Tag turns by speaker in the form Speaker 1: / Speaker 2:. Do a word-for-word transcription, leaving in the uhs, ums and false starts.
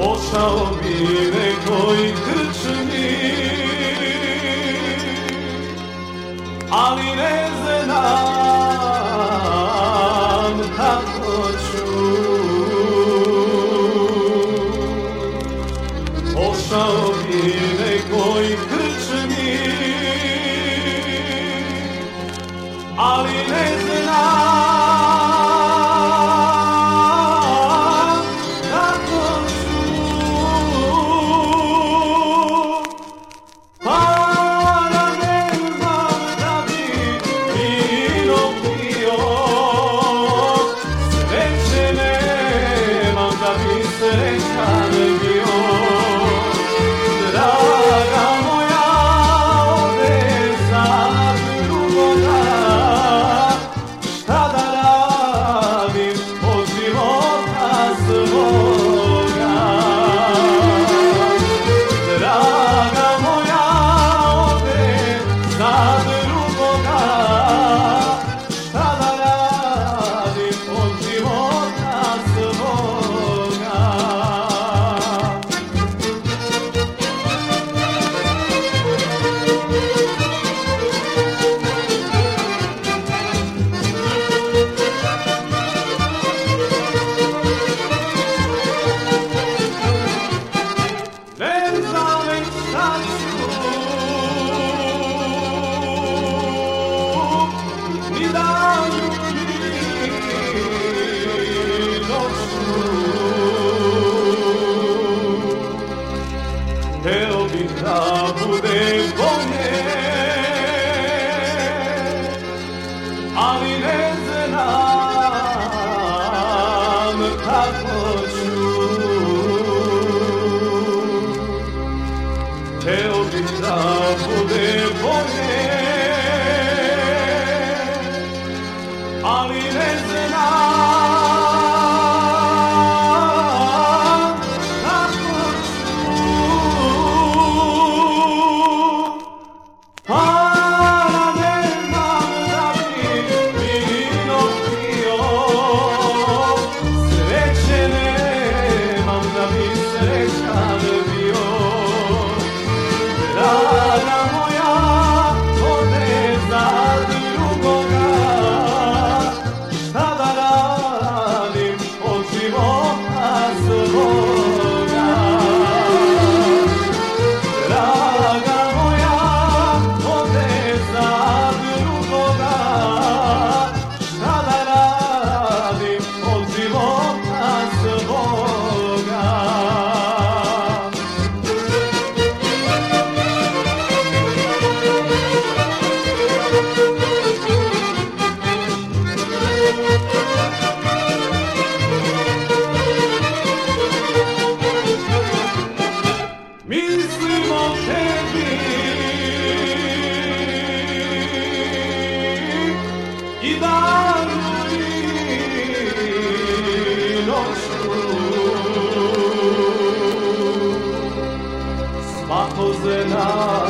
Speaker 1: Pošao bi nekoj krčmi, ali ne znam kako ću. Pošao bi nekoj krčmi, ali ne znam kako ću. Para nemam da bi vino pio, sreće nemam da bi srećan bio. Draga moja, ode za drugoga, šta da radim od života svoga. Draga moja, ode za drugoga, šta da radim od života svoga. Ne znam već šta ću, ni danju ni noću. Hteo bih da bude bolje, ali ne znam kako ću. Hteo bih da bude bolje, ali ne znam kako ću. Para nemam da bi vino pio, sreće nemam da bi srećan bio. Draga moja, ode za drugoga, šta da radim od života svoga. Draga moja, ode za drugoga, šta da radim od života svoga. Mislim o tebi i danu i noću. Svako zna